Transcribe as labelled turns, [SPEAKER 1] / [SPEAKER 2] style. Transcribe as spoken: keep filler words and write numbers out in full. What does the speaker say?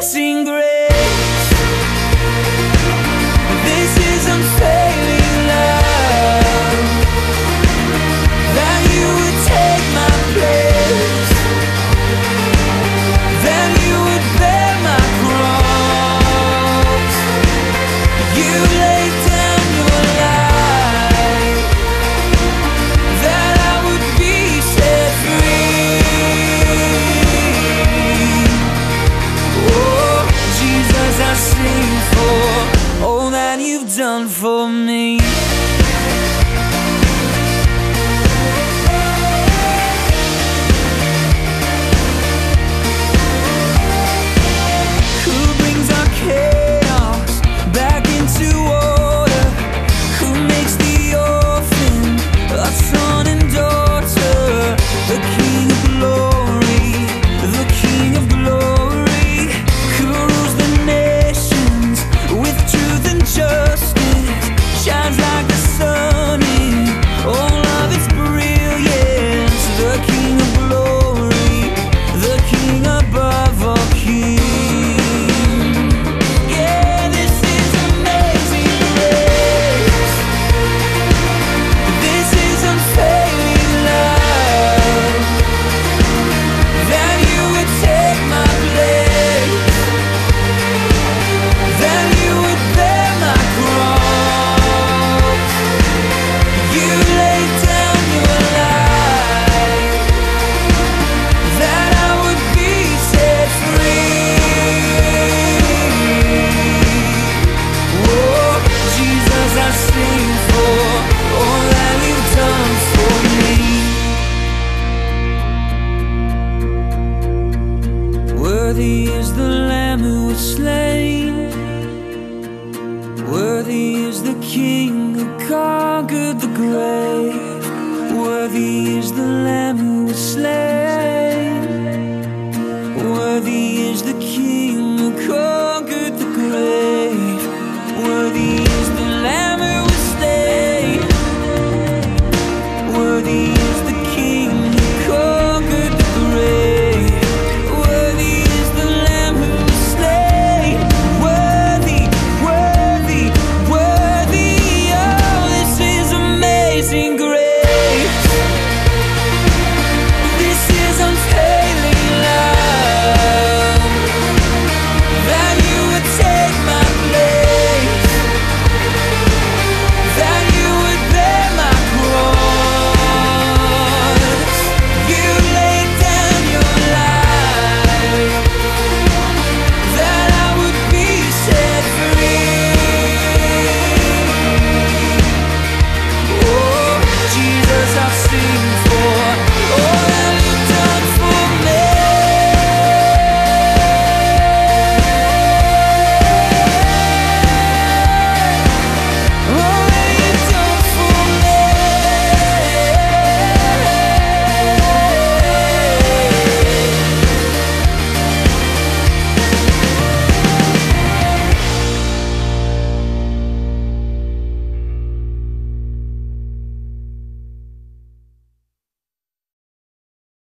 [SPEAKER 1] amazing grace. This is unfailing love, that you would take my place, that you would bear my cross. You laid down your life, that I would be set free. Oh, Jesus, I sing for all that you've done for me. Who brings our chaos back into order? Who makes the orphan a son and daughter? The King of glory, the King of glory, who rules the nations with truth and justice, shines like the sun in all of its brilliance. The King of glory, the King above all kings. Yeah, this is amazing grace. This is unfailing love, that you would take my place, that you would bear my cross. You laid down your life, that I would be set free. Oh, Jesus, I sing for all that you've done for me. Worthy is the Lamb who was slain, worthy is the King who conquered the grave. Worthy is the Lamb who was slain, worthy is the King who conquered